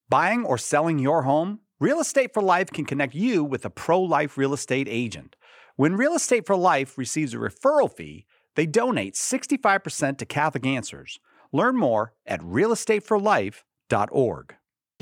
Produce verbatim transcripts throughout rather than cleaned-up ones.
Buying or selling your home? Real Estate for Life can connect you with a pro-life real estate agent. When Real Estate for Life receives a referral fee, they donate sixty-five percent to Catholic Answers. Learn more at real estate for life dot org.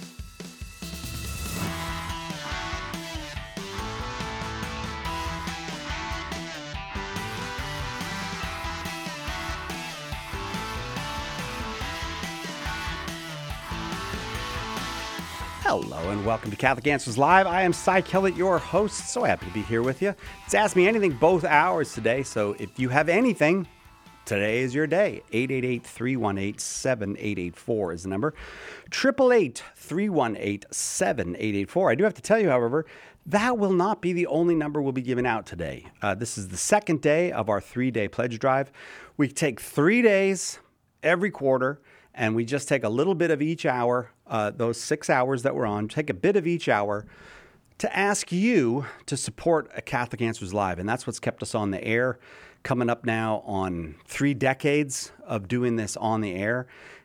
Hello and welcome to Catholic Answers Live. I am Cy Kellett, your host. So happy to be here with you. It's Ask Me Anything both hours today, so if you have anything, today is your day. eight eight eight, three one eight, seven eight eight four is the number. eight eight eight, three one eight, seven eight eight four. I do have to tell you, however, that will not be the only number we'll be giving out today. Uh, this is the second day of our three-day pledge drive. We take three days every quarter, and we just take a little bit of each hour, uh, those six hours that we're on, take a bit of each hour to ask you to support a Catholic Answers Live. And that's what's kept us on the air, coming up now on three decades of doing this on the air.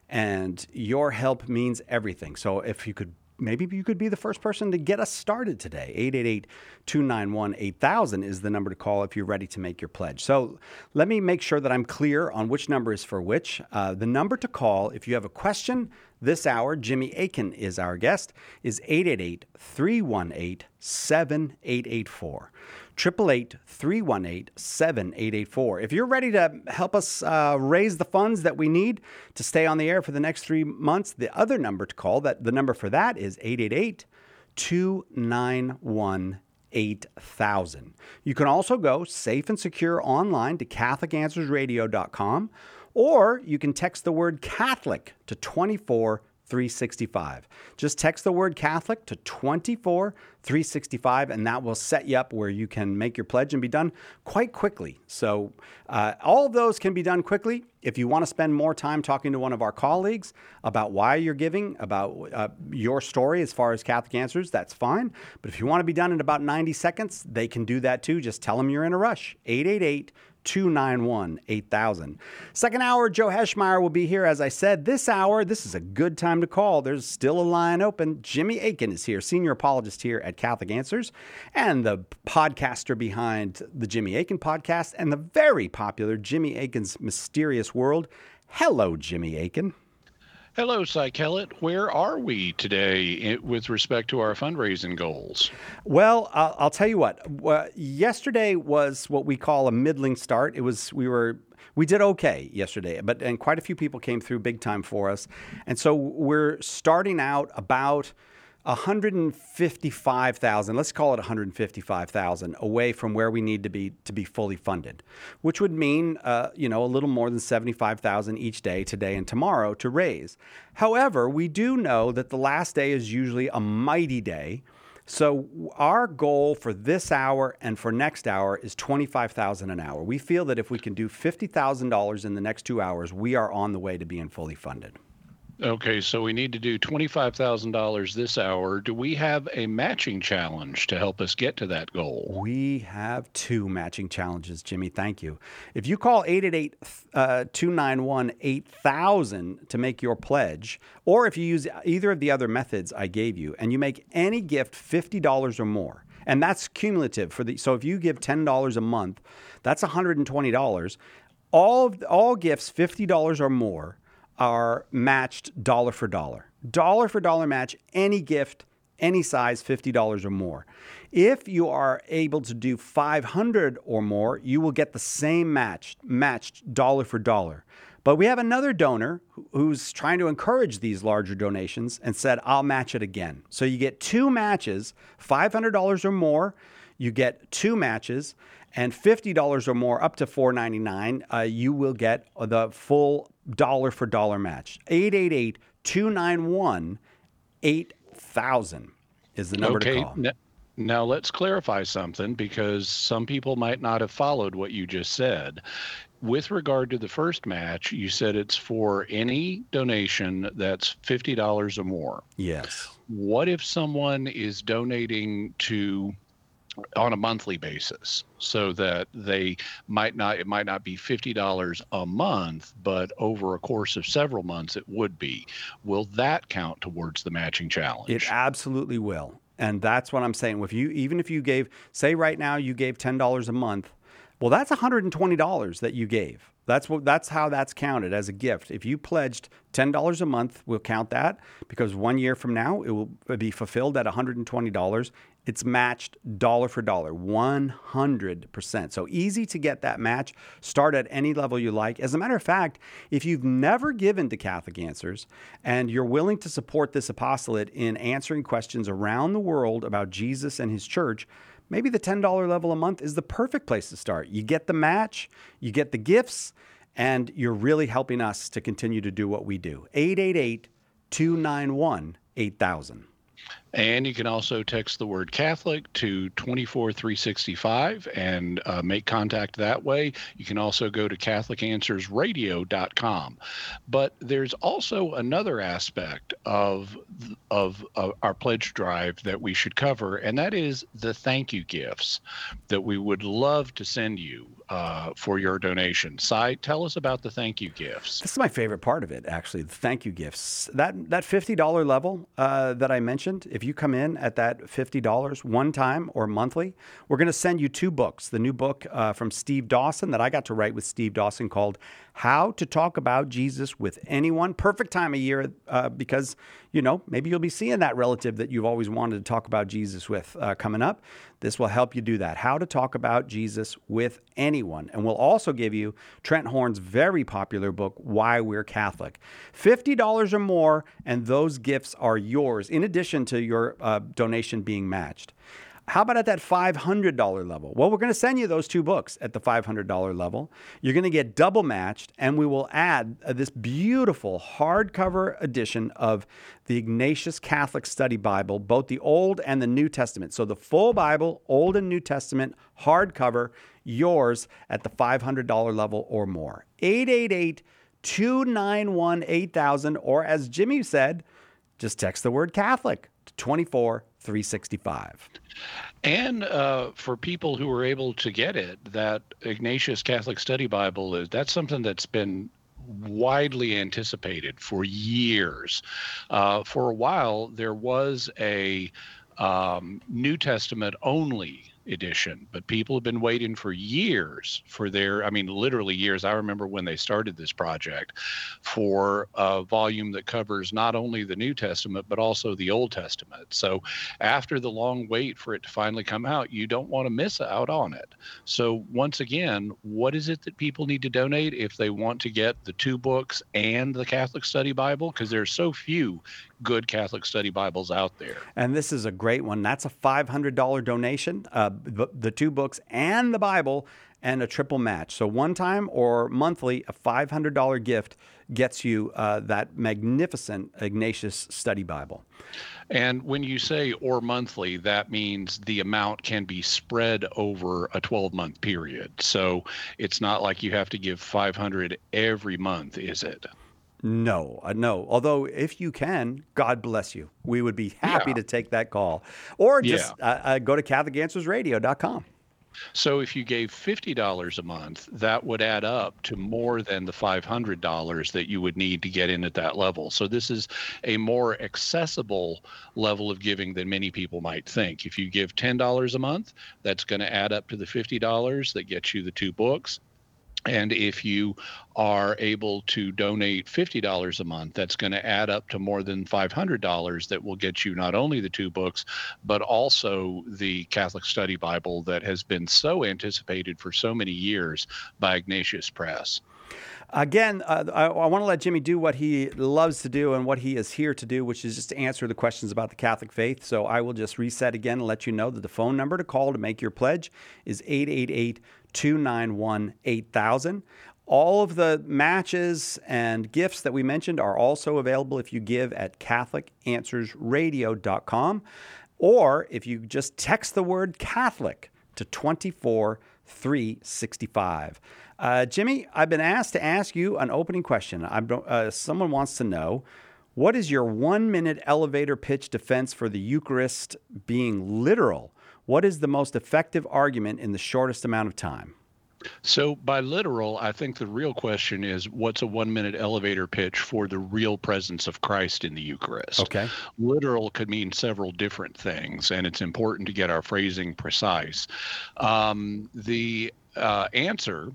And your help means everything. So if you could, maybe you could be the first person to get us started today. eight eight eight, two nine one, eight thousand is the number to call if you're ready to make your pledge. So let me make sure that I'm clear on which number is for which. Uh, the number to call if you have a question this hour, Jimmy Akin is our guest, is eight eight eight, three one eight, seven eight eight four. eight eight eight, three one eight, seven eight eight four. If you're ready to help us uh, raise the funds that we need to stay on the air for the next three months, the other number to call, that the number for that is eight eight eight, two nine one, eight thousand. You can also go safe and secure online to catholic answers radio dot com, or you can text the word Catholic to twenty-four three sixty-five. Just text the word Catholic to twenty-four three sixty-five, and that will set you up where you can make your pledge and be done quite quickly. So uh, all of those can be done quickly. If you want to spend more time talking to one of our colleagues about why you're giving, about uh, your story as far as Catholic Answers, that's fine. But if you want to be done in about ninety seconds, they can do that too. Just tell them you're in a rush. eight eight eight, two nine one, eight thousand. Second hour, Joe Heschmeyer will be here. As I said, this hour, this is a good time to call. There's still a line open. Jimmy Akin is here, senior apologist here at Catholic Answers, and the podcaster behind the Jimmy Akin podcast and the very popular Jimmy Akin's Mysterious World. Hello, Jimmy Akin. Hello, Cy Kellett. Where are we today with respect to our fundraising goals? Well, uh, I'll tell you what. Uh, yesterday was what we call a middling start. It was we were we did okay yesterday, but and quite a few people came through big time for us, and so we're starting out about one hundred fifty-five thousand, let's call it one hundred fifty-five thousand away from where we need to be to be fully funded, which would mean, uh, you know, a little more than seventy-five thousand each day, today and tomorrow, to raise. However, we do know that the last day is usually a mighty day. So our goal for this hour and for next hour is twenty-five thousand dollars an hour. We feel that if we can do fifty thousand dollars in the next two hours, we are on the way to being fully funded. Okay, so we need to do twenty-five thousand dollars this hour. Do we have a matching challenge to help us get to that goal? We have two matching challenges, Jimmy. Thank you. If you call eight eight eight, two nine one, eight thousand to make your pledge, or if you use either of the other methods I gave you, and you make any gift fifty dollars or more, and that's cumulative for the. So if you give ten dollars a month, that's one hundred twenty dollars. All of, all gifts fifty dollars or more are matched dollar for dollar. Dollar for dollar match, any gift, any size, fifty dollars or more. If you are able to do five hundred or more, you will get the same match, matched dollar for dollar. But we have another donor who's trying to encourage these larger donations and said, I'll match it again. So you get two matches, five hundred dollars or more, you get two matches, and fifty dollars or more up to four ninety-nine, uh, you will get the full dollar for dollar match. eight eight eight, two nine one, eight thousand is the number okay, to call. N- now let's clarify something, because some people might not have followed what you just said. With regard to the first match, you said it's for any donation that's fifty dollars or more. Yes. What if someone is donating to on a monthly basis, so that they might not, it might not be fifty dollars a month, but over a course of several months, it would be. Will that count towards the matching It challenge? absolutely will. And that's what I'm saying. If you, even if you gave, say right now you gave ten dollars a month, well, that's one hundred twenty dollars that you gave. That's what, that's how that's counted as a gift. If you pledged ten dollars a month, we'll count that, because one year from now, it will be fulfilled at one hundred twenty dollars. It's matched dollar for dollar, one hundred percent. So easy to get that match. Start at any level you like. As a matter of fact, if you've never given to Catholic Answers and you're willing to support this apostolate in answering questions around the world about Jesus and his church, maybe the ten dollars level a month is the perfect place to start. You get the match, you get the gifts, and you're really helping us to continue to do what we do. eight eight eight, two nine one, eight thousand. And you can also text the word Catholic to two four three six five and uh, make contact that way. You can also go to Catholic Answers Radio dot com. But there's also another aspect of, of of our pledge drive that we should cover, and that is the thank you gifts that we would love to send you uh, for your donation. Cy, tell us about the thank you gifts. This is my favorite part of it, actually, the thank you gifts. That that fifty dollars level uh, that I mentioned, if you come in at that fifty dollars one time or monthly, we're going to send you two books. The new book uh, from Steve Dawson that I got to write with Steve Dawson called How to Talk About Jesus with Anyone. Perfect time of year uh, because, you know, maybe you'll be seeing that relative that you've always wanted to talk about Jesus with uh, coming up. This will help you do that. How to Talk About Jesus with Anyone. And we'll also give you Trent Horn's very popular book, Why We're Catholic. fifty dollars or more, and those gifts are yours, in addition to your uh, donation being matched. How about at that five hundred dollars level? Well, we're going to send you those two books at the five hundred dollars level. You're going to get double matched, and we will add uh, this beautiful hardcover edition of the Ignatius Catholic Study Bible, both the Old and the New Testament. So the full Bible, Old and New Testament, hardcover, yours at the five hundred dollars level or more. eight eight eight, two nine one, eight thousand, or as Jimmy said, just text the word Catholic to two four three six five. And uh, for people who are able to get it, that Ignatius Catholic Study Bible, is that's something that's been widely anticipated for years. Uh, for a while, there was a um, New Testament only edition, but people have been waiting for years for their, I mean, literally years. I remember when they started this project for a volume that covers not only the New Testament, but also the Old Testament. So after the long wait for it to finally come out, you don't want to miss out on it. So once again, what is it that people need to donate if they want to get the two books and the Catholic Study Bible? Because there's so few good Catholic Study Bibles out there. And this is a great one. That's a five hundred dollars donation, uh, the, the two books and the Bible, and a triple match. So one time or monthly, a five hundred dollars gift gets you uh, that magnificent Ignatius Study Bible. And when you say or monthly, that means the amount can be spread over a twelve-month period. So it's not like you have to give five hundred dollars every month, is it? No, uh, no. Although if you can, God bless you. We would be happy Yeah. to take that call. Or just Yeah. uh, uh, go to Catholic Answers Radio dot com. So if you gave fifty dollars a month, that would add up to more than the five hundred dollars that you would need to get in at that level. So this is a more accessible level of giving than many people might think. If you give ten dollars a month, that's going to add up to the fifty dollars that gets you the two books. And if you are able to donate fifty dollars a month, that's going to add up to more than five hundred dollars that will get you not only the two books, but also the Catholic Study Bible that has been so anticipated for so many years by Ignatius Press. Again, uh, I, I want to let Jimmy do what he loves to do and what he is here to do, which is just to answer the questions about the Catholic faith. So I will just reset again and let you know that the phone number to call to make your pledge is eight eight eight, two nine one, eight thousand. All of the matches and gifts that we mentioned are also available if you give at Catholic Answers Radio dot com, or if you just text the word Catholic to two four three six five. Uh, Jimmy, I've been asked to ask you an opening question. I'm, uh, someone wants to know, what is your one-minute elevator pitch defense for the Eucharist being literal What is the most effective argument in the shortest amount of time? So by literal, I think the real question is what's a one minute elevator pitch for the real presence of Christ in the Eucharist? Okay. Literal could mean several different things, and it's important to get our phrasing precise. Um, the uh, answer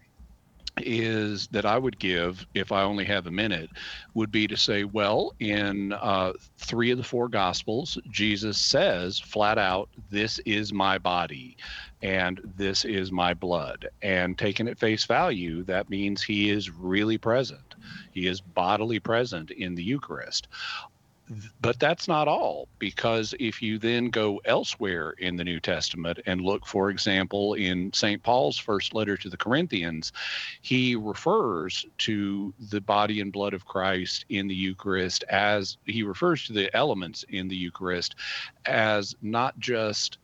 is that I would give, if I only have a minute, would be to say, well, in uh, three of the four Gospels, Jesus says flat out, this is my body and this is my blood. And taken at face value, that means he is really present. He is bodily present in the Eucharist. But that's not all, because if you then go elsewhere in the New Testament and look, for example, in Saint Paul's first letter to the Corinthians, he refers to the body and blood of Christ in the Eucharist as he refers to the elements in the Eucharist as not just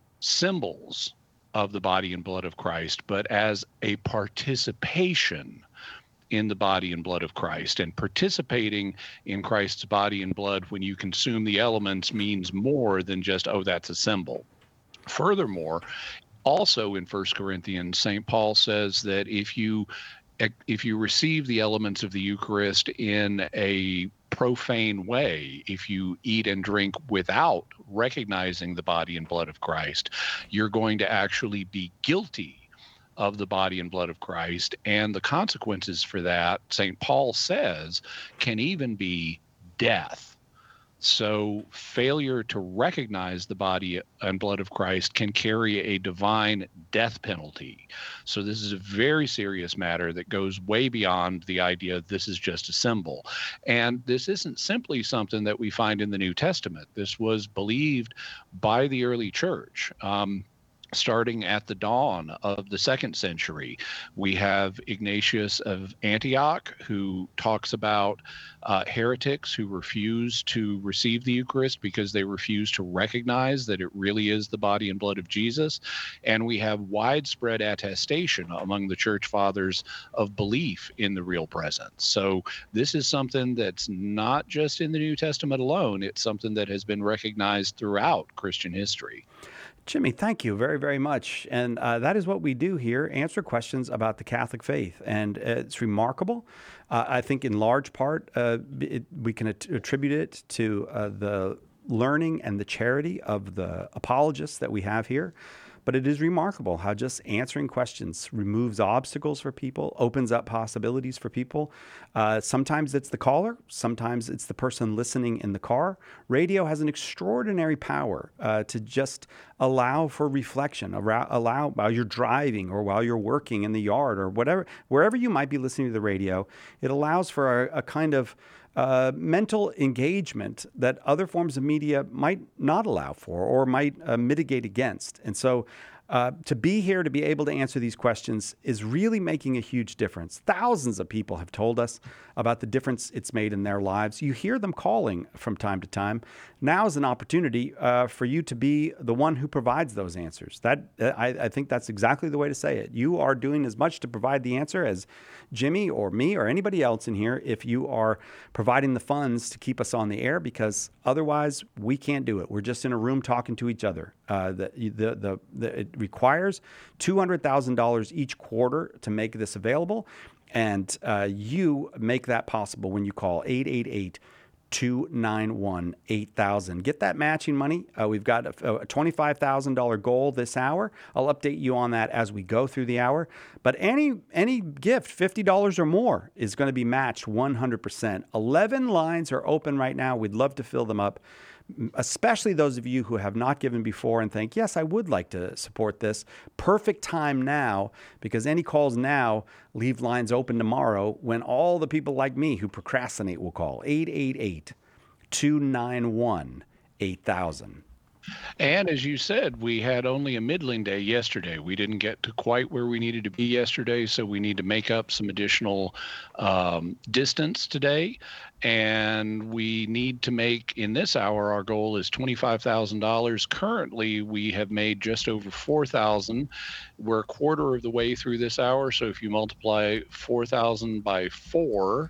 symbols of the body and blood of Christ, but as a participation in the body and blood of Christ. And participating in Christ's body and blood when you consume the elements means more than just, oh, that's a symbol. Furthermore, also in First Corinthians, Saint Paul says that if you if you receive the elements of the Eucharist in a profane way, if you eat and drink without recognizing the body and blood of Christ, you're going to actually be guilty of the body and blood of Christ. And the consequences for that, Saint Paul says, can even be death. So failure to recognize the body and blood of Christ can carry a divine death penalty. So this is a very serious matter that goes way beyond the idea this is just a symbol. And this isn't simply something that we find in the New Testament. This was believed by the early church. Um, Starting at the dawn of the second century, we have Ignatius of Antioch, who talks about uh, heretics who refuse to receive the Eucharist because they refuse to recognize that it really is the body and blood of Jesus. And we have widespread attestation among the church fathers of belief in the real presence. So this is something that's not just in the New Testament alone. It's something that has been recognized throughout Christian history. Jimmy, thank you very, very much. And uh, that is what we do here, answer questions about the Catholic faith. And uh, it's remarkable. Uh, I think in large part, uh, it, we can att- attribute it to uh, the learning and the charity of the apologists that we have here. But it is remarkable how just answering questions removes obstacles for people, opens up possibilities for people. Uh, sometimes it's the caller. Sometimes it's the person listening in the car. Radio has an extraordinary power uh, to just allow for reflection, allow, allow while you're driving or while you're working in the yard or whatever, wherever you might be listening to the radio. It allows for a, a kind of Uh, mental engagement that other forms of media might not allow for or might uh, mitigate against. And so uh, to be here, to be able to answer these questions is really making a huge difference. Thousands of people have told us about the difference it's made in their lives. You hear them calling from time to time. Now is an opportunity uh, for you to be the one who provides those answers. That I, I think that's exactly the way to say it. You are doing as much to provide the answer as Jimmy or me or anybody else in here if you are providing the funds to keep us on the air, because otherwise we can't do it. We're just in a room talking to each other. Uh, the, the, the, the, it requires two hundred thousand dollars each quarter to make this available. And uh, you make that possible when you call eight eight eight, two nine one, eight thousand. Get that matching money. Uh, we've got a, a twenty-five thousand dollars goal this hour. I'll update you on that as we go through the hour. But any any gift, fifty dollars or more, is going to be matched one hundred percent. eleven lines are open right now. We'd love to fill them up, especially those of you who have not given before and think, yes, I would like to support this. Perfect time now, because any calls now leave lines open tomorrow when all the people like me who procrastinate will call. eight eight eight, two nine one, eight thousand. And as you said, we had only a middling day yesterday. We didn't get to quite where we needed to be yesterday, so we need to make up some additional um, distance today. And we need to make, in this hour, our goal is twenty-five thousand dollars. Currently, we have made just over four thousand dollars. We're a quarter of the way through this hour, so if you multiply four thousand by four,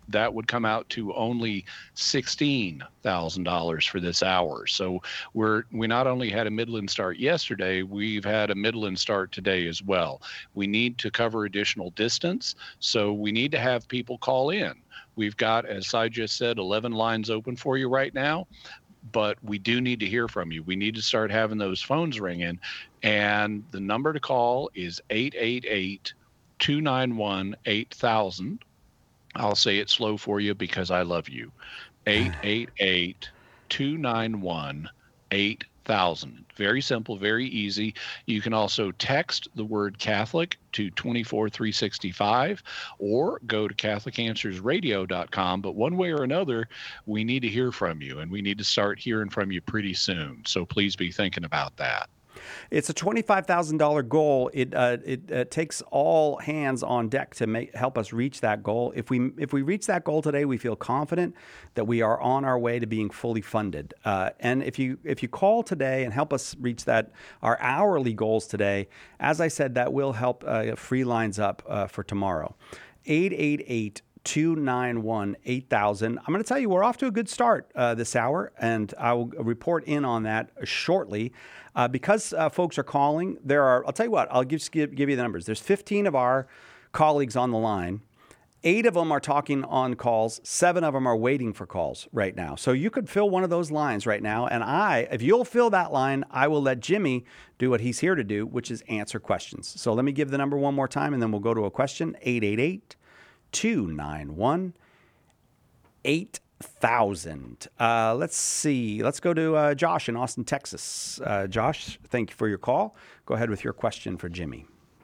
that would come out to only sixteen thousand dollars for this hour. So we're we not only had a Midland start yesterday, we've had a Midland start today as well. We need to cover additional distance, so we need to have people call in. We've got, as I just said, eleven lines open for you right now, but we do need to hear from you. We need to start having those phones ringing, and the number to call is eight eight eight, two nine one, eight thousand. I'll say it slow for you because I love you. eight eight eight, two nine one, eight thousand. Very simple, very easy. You can also text the word Catholic to two four three six five or go to Catholic Answers Radio dot com. But one way or another, we need to hear from you, and we need to start hearing from you pretty soon. So please be thinking about that. It's a twenty-five thousand dollars goal. It uh, it uh, takes all hands on deck to make help us reach that goal. If we if we reach that goal today, we feel confident that we are on our way to being fully funded. Uh, and if you if you call today and help us reach that our hourly goals today, as I said, that will help uh, free lines up uh, for tomorrow. eight eight eight, two nine one, eight thousand. I'm going to tell you, we're off to a good start uh, this hour, and I will report in on that shortly. Uh, because uh, folks are calling, there are, I'll tell you what, I'll just give, give you the numbers. There's fifteen of our colleagues on the line. Eight of them are talking on calls. Seven of them are waiting for calls right now. So you could fill one of those lines right now. And I, if you'll fill that line, I will let Jimmy do what he's here to do, which is answer questions. So let me give the number one more time, and then we'll go to a question. eight eight eight, two nine one, eight thousand. Uh, let's see. Let's go to uh, Josh in Austin, Texas. Uh, Josh, thank you for your call. Go ahead with your question for Jimmy.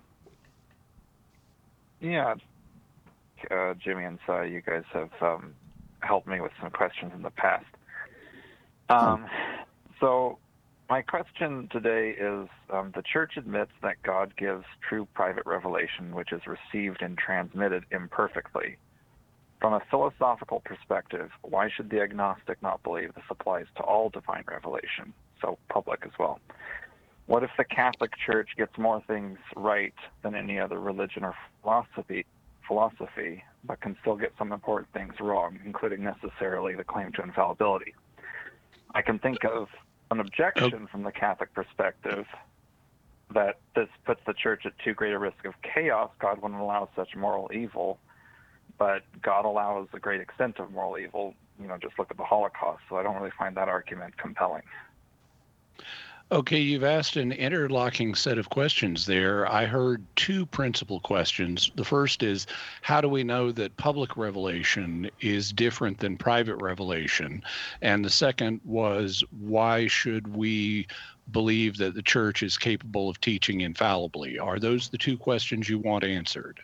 Yeah, uh, Jimmy and Cy, you guys have um, helped me with some questions in the past. Um, so my question today is, um, the Church admits that God gives true private revelation, which is received and transmitted imperfectly. From a philosophical perspective, why should the agnostic not believe this applies to all divine revelation, so public as well? What if the Catholic Church gets more things right than any other religion or philosophy, philosophy, but can still get some important things wrong, including necessarily the claim to infallibility? I can think of an objection from the Catholic perspective that this puts the Church at too great a risk of chaos. God wouldn't allow such moral evil, but God allows a great extent of moral evil. You know, just look at the Holocaust. So I don't really find that argument compelling. Okay, you've asked an interlocking set of questions there. I heard two principal questions. The first is, how do we know that public revelation is different than private revelation? And the second was, why should we believe that the Church is capable of teaching infallibly? Are those the two questions you want answered?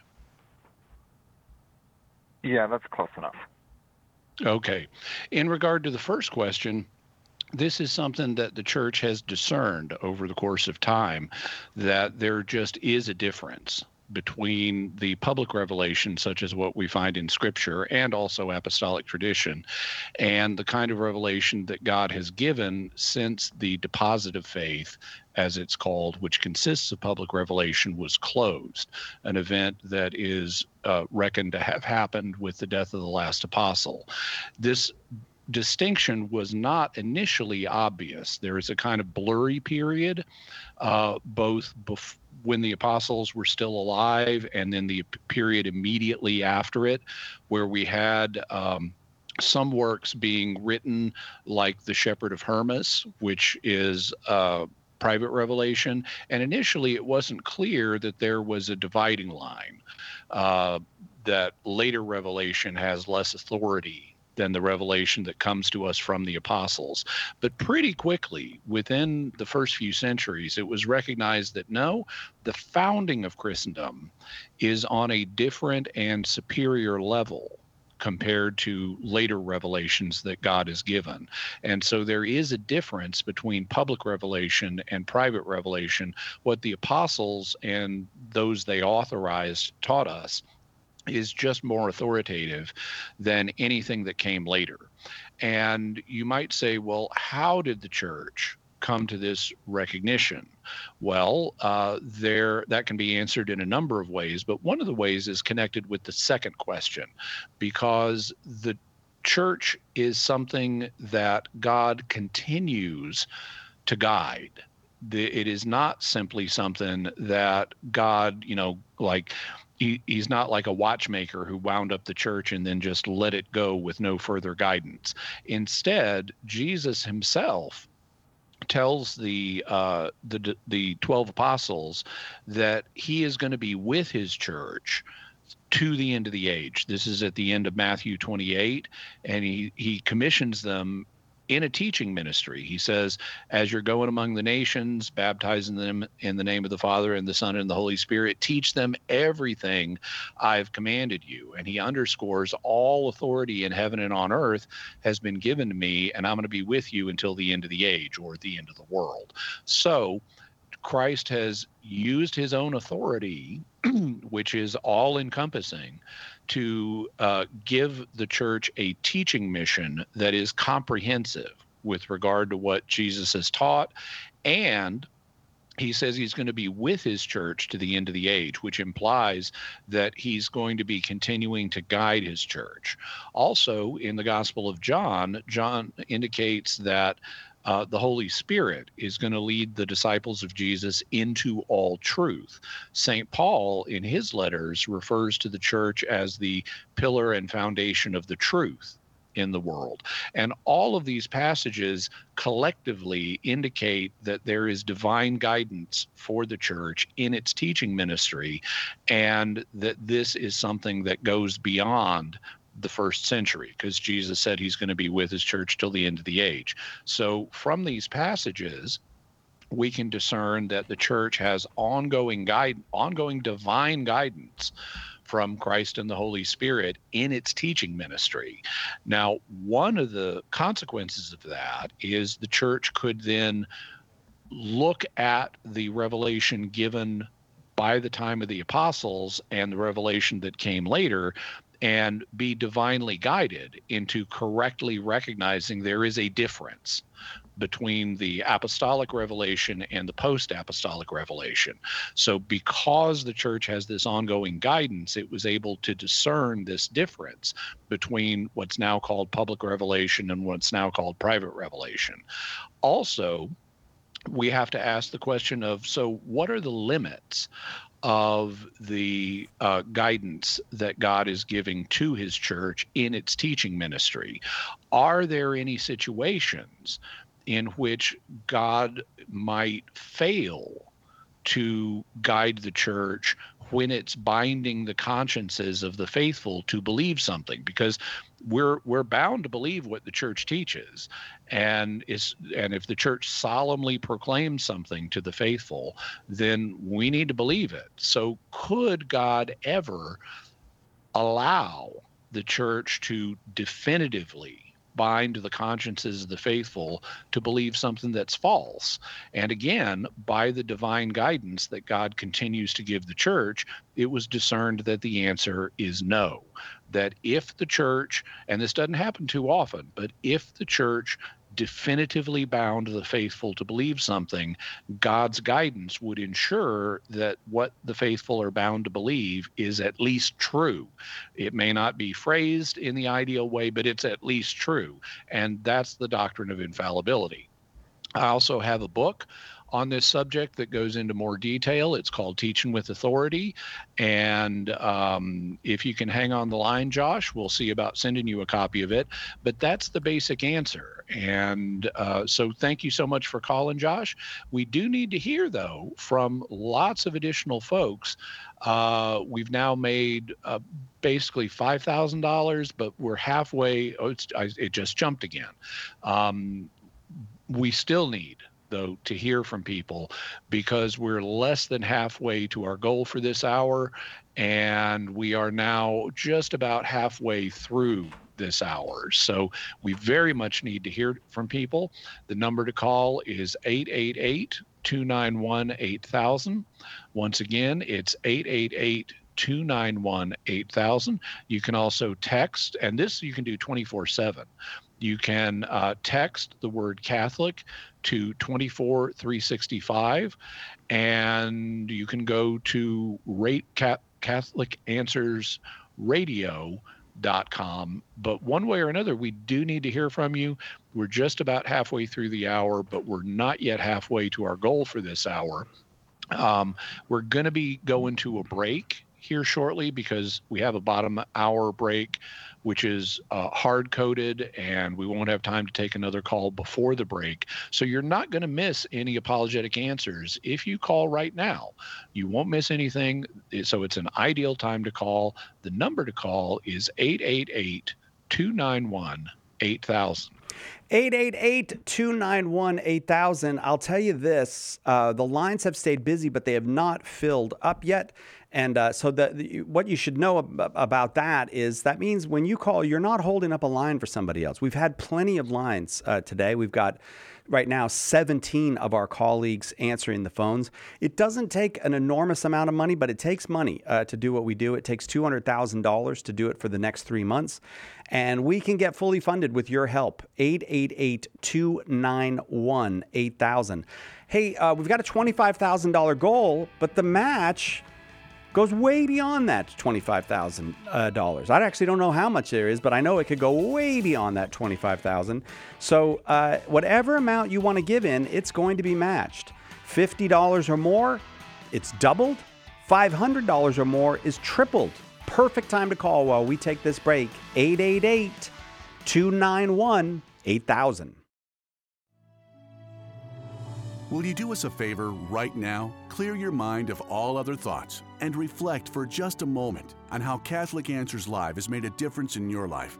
Yeah, that's close enough. Okay. In regard to the first question, this is something that the Church has discerned over the course of time, that there just is a difference between the public revelation, such as what we find in Scripture and also apostolic tradition, and the kind of revelation that God has given since the deposit of faith, as it's called, which consists of public revelation, was closed, an event that is uh, reckoned to have happened with the death of the last apostle. This distinction was not initially obvious. There is a kind of blurry period, uh, both before when the apostles were still alive and then the period immediately after it, where we had um, some works being written like the Shepherd of Hermas, which is uh, private revelation. And initially it wasn't clear that there was a dividing line, uh, that later revelation has less authority than the revelation that comes to us from the apostles. But pretty quickly, within the first few centuries, it was recognized that no, the founding of Christendom is on a different and superior level compared to later revelations that God has given. And so there is a difference between public revelation and private revelation. What the apostles and those they authorized taught us is just more authoritative than anything that came later. And you might say, well, how did the Church come to this recognition? Well, uh, there that can be answered in a number of ways, but one of the ways is connected with the second question, because the church is something that God continues to guide. The, it is not simply something that God, you know, like he, he's not like a watchmaker who wound up the church and then just let it go with no further guidance. Instead, Jesus himself tells the uh, the the twelve apostles that he is going to be with his church to the end of the age. This is at the end of Matthew twenty-eight, and he he commissions them in a teaching ministry. He says, as you're going among the nations, baptizing them in the name of the Father and the Son and the Holy Spirit, teach them everything I've commanded you. And he underscores, all authority in heaven and on earth has been given to me, and I'm going to be with you until the end of the age, or the end of the world. So Christ has used his own authority, which is all encompassing, to uh, give the church a teaching mission that is comprehensive with regard to what Jesus has taught. And he says he's going to be with his church to the end of the age, which implies that he's going to be continuing to guide his church. Also, in the Gospel of John, John indicates that Uh, the Holy Spirit is going to lead the disciples of Jesus into all truth. Saint Paul, in his letters, refers to the church as the pillar and foundation of the truth in the world. And all of these passages collectively indicate that there is divine guidance for the church in its teaching ministry, and that this is something that goes beyond the first century, because Jesus said he's going to be with his church till the end of the age. So from these passages, we can discern that the church has ongoing guide, ongoing divine guidance from Christ and the Holy Spirit in its teaching ministry. Now, one of the consequences of that is the church could then look at the revelation given by the time of the apostles and the revelation that came later, and be divinely guided into correctly recognizing there is a difference between the apostolic revelation and the post-apostolic revelation. So because the church has this ongoing guidance, it was able to discern this difference between what's now called public revelation and what's now called private revelation. Also, we have to ask the question of, so what are the limits of the uh, guidance that God is giving to his church in its teaching ministry? Are there any situations in which God might fail to guide the church when it's binding the consciences of the faithful to believe something? Because we're we're bound to believe what the church teaches, and is and if the church solemnly proclaims something to the faithful, then we need to believe it. So could God ever allow the church to definitively bind the consciences of the faithful to believe something that's false? And again, by the divine guidance that God continues to give the church, it was discerned that the answer is no. That if the church, and this doesn't happen too often, but if the church definitively bound the faithful to believe something, God's guidance would ensure that what the faithful are bound to believe is at least true. It may not be phrased in the ideal way, but it's at least true. And that's the doctrine of infallibility. I also have a book on this subject that goes into more detail. It's called Teaching with Authority. And um, if you can hang on the line, Josh, we'll see about sending you a copy of it. But that's the basic answer. And uh, so thank you so much for calling, Josh. We do need to hear, though, from lots of additional folks. Uh, we've now made uh, basically five thousand dollars, but we're halfway. Oh, it's, I, it just jumped again. Um, we still need, though, to hear from people, because we're less than halfway to our goal for this hour, and we are now just about halfway through this hour. So we very much need to hear from people. The number to call is eight eight eight, two nine one, eight thousand. Once again, it's eight eight eight, two nine one, eight thousand. You can also text, and this you can do twenty-four seven. You can uh, text the word Catholic to twenty-four three sixty-five, and you can go to rate Catholic Answers Radio dot com. But one way or another, we do need to hear from you. We're just about halfway through the hour, but we're not yet halfway to our goal for this hour. Um, we're going to be going to a break here shortly because we have a bottom hour break, which is uh, hard coded, and we won't have time to take another call before the break. So you're not going to miss any apologetic answers if you call right now. You won't miss anything. So it's an ideal time to call. The number to call is eight eight eight, two nine one, eight thousand. eight eight eight, two nine one, eight thousand. I'll tell you this, uh, the lines have stayed busy, but they have not filled up yet. And uh, so the, the, what you should know ab- about that is that means when you call, you're not holding up a line for somebody else. We've had plenty of lines uh, today. We've got right now seventeen of our colleagues answering the phones. It doesn't take an enormous amount of money, but it takes money uh, to do what we do. It takes two hundred thousand dollars to do it for the next three months. And we can get fully funded with your help. eight eight eight, two nine one, eight thousand. Hey, uh, we've got a twenty-five thousand dollars goal, but the match goes way beyond that twenty-five thousand dollars. Uh, I actually don't know how much there is, but I know it could go way beyond that twenty-five thousand dollars. So uh, whatever amount you want to give in, it's going to be matched. fifty dollars or more, it's doubled. five hundred dollars or more is tripled. Perfect time to call while we take this break. eight eight eight, two nine one, eight thousand. Will you do us a favor right now? Clear your mind of all other thoughts and reflect for just a moment on how Catholic Answers Live has made a difference in your life.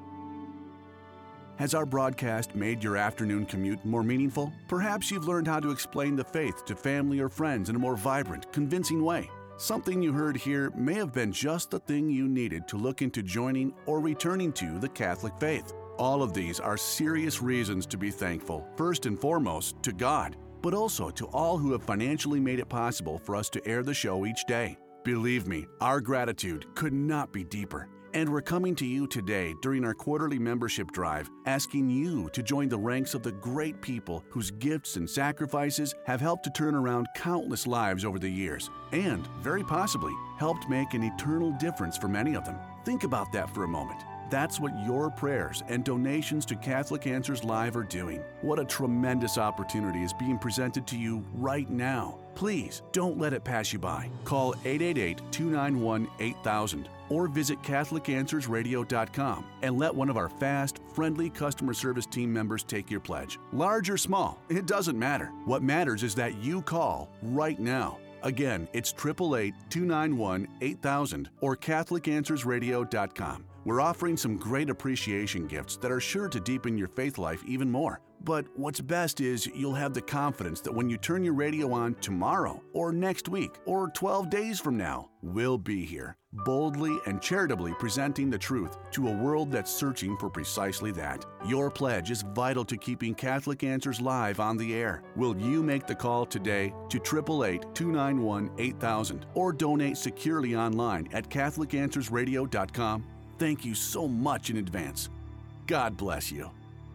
Has our broadcast made your afternoon commute more meaningful? Perhaps you've learned how to explain the faith to family or friends in a more vibrant, convincing way. Something you heard here may have been just the thing you needed to look into joining or returning to the Catholic faith. All of these are serious reasons to be thankful, first and foremost to God, but also to all who have financially made it possible for us to air the show each day. Believe me, our gratitude could not be deeper. And we're coming to you today during our quarterly membership drive, asking you to join the ranks of the great people whose gifts and sacrifices have helped to turn around countless lives over the years, and, very possibly, helped make an eternal difference for many of them. Think about that for a moment. That's what your prayers and donations to Catholic Answers Live are doing. What a tremendous opportunity is being presented to you right now. Please don't let it pass you by. Call eight eight eight, two nine one, eight thousand or visit Catholic Answers Radio dot com and let one of our fast, friendly customer service team members take your pledge. Large or small, it doesn't matter. What matters is that you call right now. Again, it's eight eight eight, two nine one, eight thousand or Catholic Answers Radio dot com. We're offering some great appreciation gifts that are sure to deepen your faith life even more. But what's best is you'll have the confidence that when you turn your radio on tomorrow or next week or twelve days from now, we'll be here, boldly and charitably presenting the truth to a world that's searching for precisely that. Your pledge is vital to keeping Catholic Answers Live on the air. Will you make the call today to eight eight eight, two nine one, eight thousand or donate securely online at Catholic Answers Radio dot com? Thank you so much in advance. God bless you.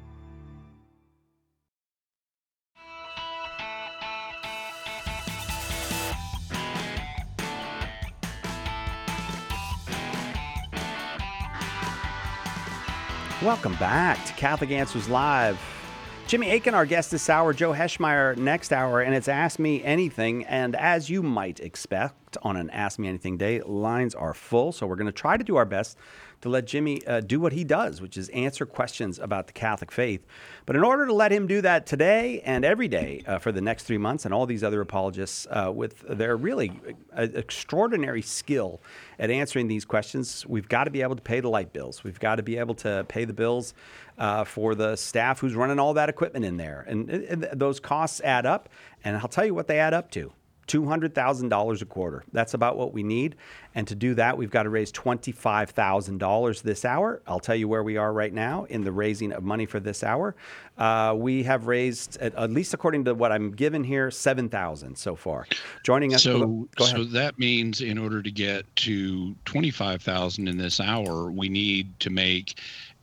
Welcome back to Catholic Answers Live. Jimmy Akin, our guest this hour, Joe Heschmeyer next hour, and it's Ask Me Anything. And as you might expect on an Ask Me Anything day, lines are full. So we're going to try to do our best to let Jimmy uh, do what he does, which is answer questions about the Catholic faith. But in order to let him do that today and every day uh, for the next three months, and all these other apologists uh, with their really uh, extraordinary skill at answering these questions, we've got to be able to pay the light bills. We've got to be able to pay the bills uh, for the staff who's running all that equipment in there. And, and those costs add up, and I'll tell you what they add up to. two hundred thousand dollars a quarter. That's about what we need. And to do that, we've got to raise twenty-five thousand dollars this hour. I'll tell you where we are right now in the raising of money for this hour. Uh, we have raised, at, at least according to what I'm given here, seven thousand dollars so far. Joining us. So, go ahead. so that means in order to get to twenty-five thousand dollars in this hour, we need to make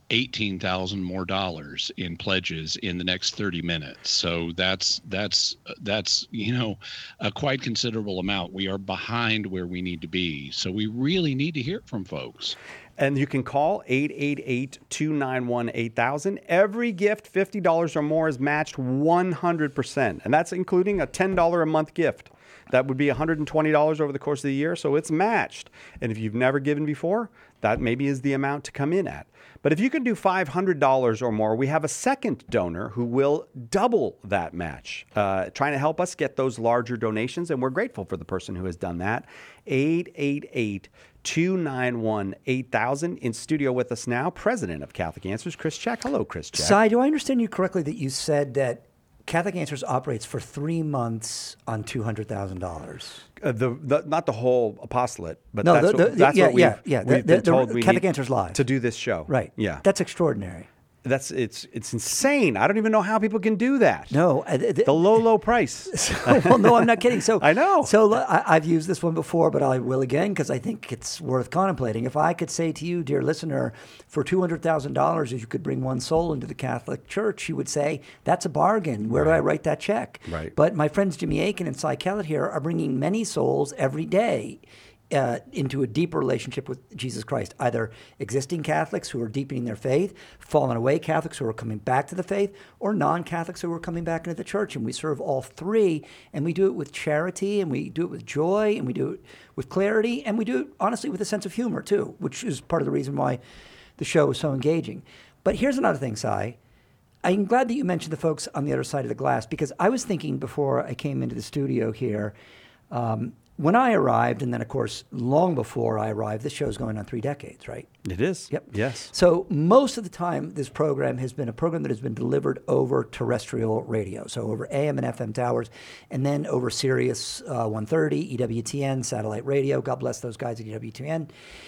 eighteen thousand more dollars in pledges in the next thirty minutes. So that's that's that's you know a quite considerable amount. We are behind where we need to be. So we really need to hear from folks. And you can call eight eight eight, two nine one, eight thousand. Every gift fifty dollars or more is matched one hundred percent. And that's including a ten dollars a month gift. That would be one hundred twenty dollars over the course of the year. So it's matched. And if you've never given before, that maybe is the amount to come in at. But if you can do five hundred dollars or more, we have a second donor who will double that match, uh, trying to help us get those larger donations. And we're grateful for the person who has done that. eight eight eight, two nine one, eight thousand. In studio with us now, President of Catholic Answers, Chris Check. Hello, Chris Check. Cy, do I understand you correctly that you said that Catholic Answers operates for three months on two hundred thousand dollars? Uh, the, the not the whole apostolate, but No, that's the- what, the- that's yeah, what we've, yeah, yeah. we've The- been the- told the we Catholic need Answers Live. to do this show. Right. Yeah. That's extraordinary. That's it's it's insane. I don't even know how people can do that. No. uh, th- The low, low price. So, well, no, I'm not kidding. So I know. So I, I've used this one before, but I will again because I think it's worth contemplating. If I could say to you, dear listener, for two hundred thousand dollars, if you could bring one soul into the Catholic Church, you would say, that's a bargain. Where do I write that check? Right. But my friends Jimmy Akin and Cy Kellett here are bringing many souls every day. Uh, into a deeper relationship with Jesus Christ, either existing Catholics who are deepening their faith, fallen away Catholics who are coming back to the faith, or non-Catholics who are coming back into the church. And we serve all three, and we do it with charity, and we do it with joy, and we do it with clarity, and we do it, honestly, with a sense of humor, too, which is part of the reason why the show is so engaging. But here's another thing, Cy. I'm glad that you mentioned the folks on the other side of the glass, because I was thinking before I came into the studio here, um, when I arrived, and then, of course, long before I arrived, this show's going on three decades, right? It is. Yep. Yes. So most of the time, this program has been a program that has been delivered over terrestrial radio, so over A M and F M towers, and then over Sirius uh, one thirty, E W T N, satellite radio. God bless those guys at E W T N.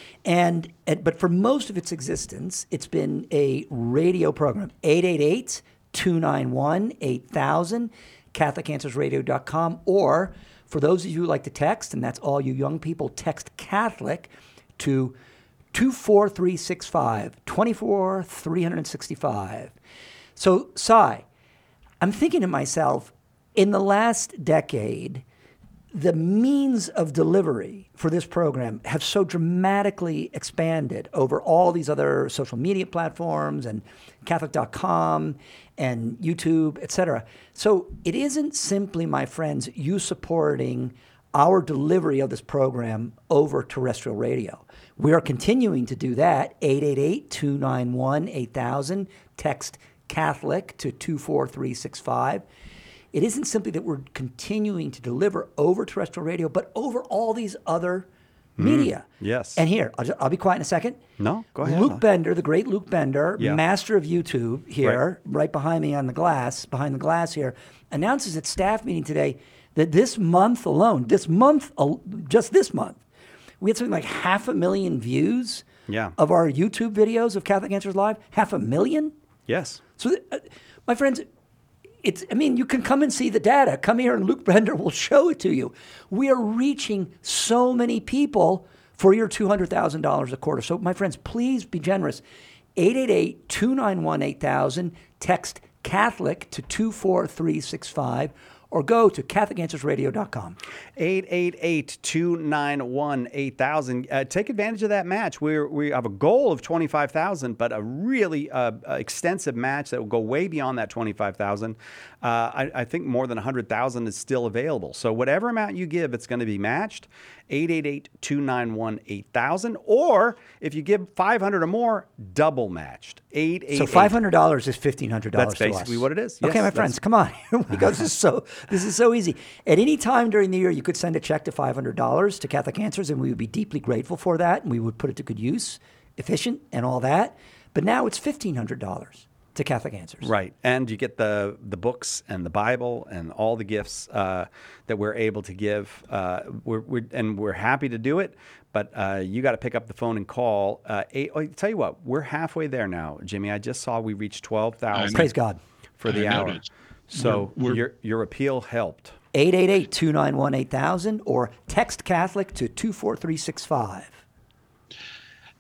And, and but for most of its existence, it's been a radio program. eight eight eight, two nine one, eight thousand, Catholic Answers Radio dot com, or for those of you who like to text, and that's all you young people, text Catholic to two four three six five, two four three six five. So, Cy, I'm thinking to myself, in the last decade, the means of delivery for this program have so dramatically expanded over all these other social media platforms and Catholic dot com and YouTube, et cetera. So it isn't simply, my friends, you supporting our delivery of this program over terrestrial radio. We are continuing to do that. eight eight eight, two nine one, eight thousand. Text Catholic to two four three six five. It isn't simply that we're continuing to deliver over terrestrial radio, but over all these other media. Yes. And here, I'll, just, I'll be quiet in a second. No, go ahead. Luke Bender, the great Luke Bender, Yeah. master of YouTube here, right. right behind me on the glass, behind the glass here, announces at staff meeting today that this month alone, this month, just this month, we had something like half a million views Yeah. of our YouTube videos of Catholic Answers Live. Half a million? Yes. So, uh, my friends, it's, I mean, you can come and see the data. Come here and Luke Bender will show it to you. We are reaching so many people for your two hundred thousand dollars a quarter. So, my friends, please be generous. eight eight eight, two nine one, eight thousand. Text Catholic to two four three six five. Or go to Catholic Answers Radio dot com. eight eight eight, two nine one, eight thousand. Uh, take advantage of that match. We're, we have a goal of twenty-five thousand, but a really uh, extensive match that will go way beyond that twenty-five thousand. Uh, I, I think more than one hundred thousand is still available. So whatever amount you give, it's going to be matched. eight eight eight, two nine one, eight thousand. Or if you give five hundred or more, double matched. eight eight eight. So five hundred dollars is fifteen hundred dollars That's to us. basically what it is. Okay, Yes, my that's- friends, come on. Here we go. This is so this is so easy. At any time during the year, you could send a check to five hundred dollars to Catholic Answers, and we would be deeply grateful for that, and we would put it to good use, efficient, and all that. But now it's fifteen hundred dollars to Catholic Answers. Right. And you get the the books and the Bible and all the gifts uh, that we're able to give. Uh, we're, we're, and we're happy to do it. But uh, you got to pick up the phone and call. Uh, eight, oh, tell you what, we're halfway there now, Jimmy. I just saw we reached twelve thousand Praise God. for the I hour. noticed. So We're- we're- your your appeal helped. eight eight eight, two nine one, eight thousand or text Catholic to two four three six five.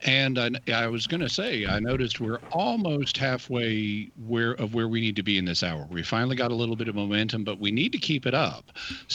And I, I was going to say, I noticed we're almost halfway where of where we need to be in this hour. We finally got a little bit of momentum, but we need to keep it up.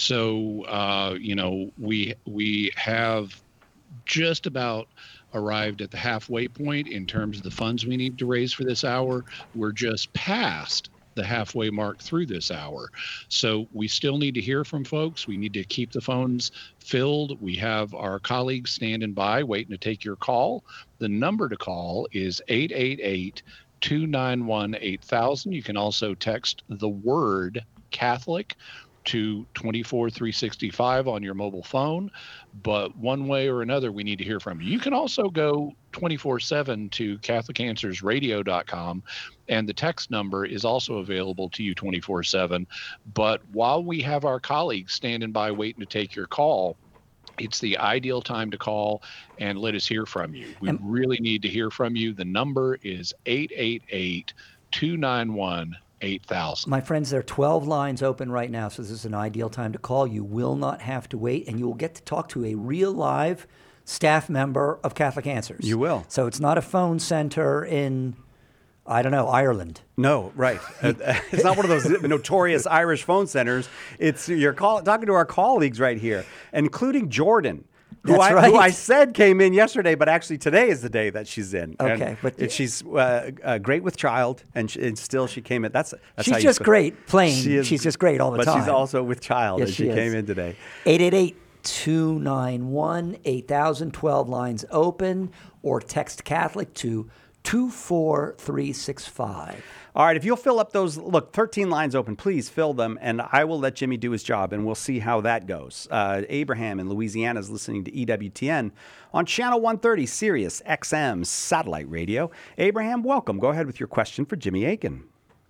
So, uh, you know, we we have just about arrived at the halfway point in terms of the funds we need to raise for this hour. We're just past the halfway mark through this hour. So we still need to hear from folks. We need to keep the phones filled. We have our colleagues standing by waiting to take your call. The number to call is eight eight eight, two nine one, eight thousand. You can also text the word Catholic to two four three six five on your mobile phone. But one way or another, we need to hear from you. You can also go twenty-four seven to catholic answers radio dot com, and the text number is also available to you twenty-four seven. But while we have our colleagues standing by waiting to take your call, it's the ideal time to call and let us hear from you. We and, really need to hear from you. The number is eight eight eight, two nine one, eight thousand. My friends, there are twelve lines open right now, so this is an ideal time to call. You will not have to wait, and you will get to talk to a real live staff member of Catholic Answers. You will. So it's not a phone center in, I don't know, Ireland. No, right. It's not one of those notorious Irish phone centers. It's you're call, talking to our colleagues right here, including Jordan, who, That's I, right. who I said came in yesterday, but actually today is the day that she's in. Okay, and but it, she's uh, uh, great with child, and, she, and still she came in. That's, that's she's how just you, great, plain. She is, she's just great all the but time. But she's also with child, yes, and she, she came in today. eight eight eight, two nine one, eight thousand, twelve lines open, or text Catholic to two four three six five. All right, if you'll fill up those, look, thirteen lines open, please fill them, and I will let Jimmy do his job, and we'll see how that goes. Uh, Abraham in Louisiana is listening to E W T N on Channel one thirty, Sirius X M Satellite Radio. Abraham, welcome. Go ahead with your question for Jimmy Aiken.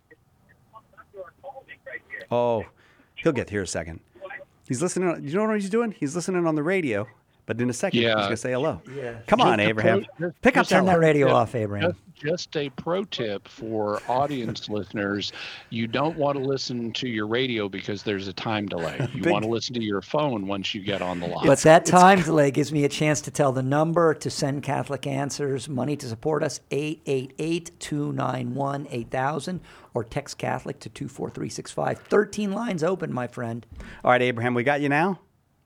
Oh, he'll get here in a second. He's listening. You know what he's doing? He's listening on the radio. But in a second, yeah. he's going to say hello. Yeah. Come just on, Abraham. Pro, just, Pick up Turn that radio just, off, Abraham. Just, just a pro tip for audience listeners. You don't want to listen to your radio because there's a time delay. You Big, want to listen to your phone once you get on the line. But that time delay gives me a chance to tell the number to send Catholic Answers money to support us, eight eight eight, two nine one, eight thousand, or text Catholic to two four three six five. thirteen lines open, my friend. All right, Abraham, we got you now?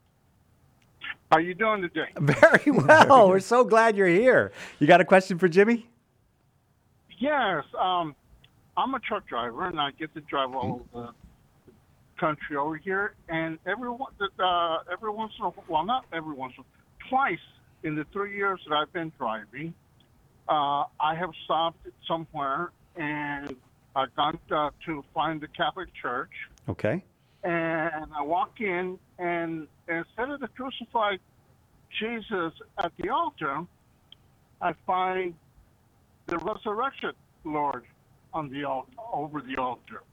How you doing today? Very well. We're so glad you're here. You got a question for Jimmy? Yes. Um, I'm a truck driver, and I get to drive all over the country over here. And every, uh, every once in a while, well, not every once in a while, twice in the three years that I've been driving, uh, I have stopped somewhere, and I've gone uh, to find the Catholic Church. Okay. And I walk in, and instead of the crucified Jesus at the altar, I find the resurrected Lord on the altar, over the altar.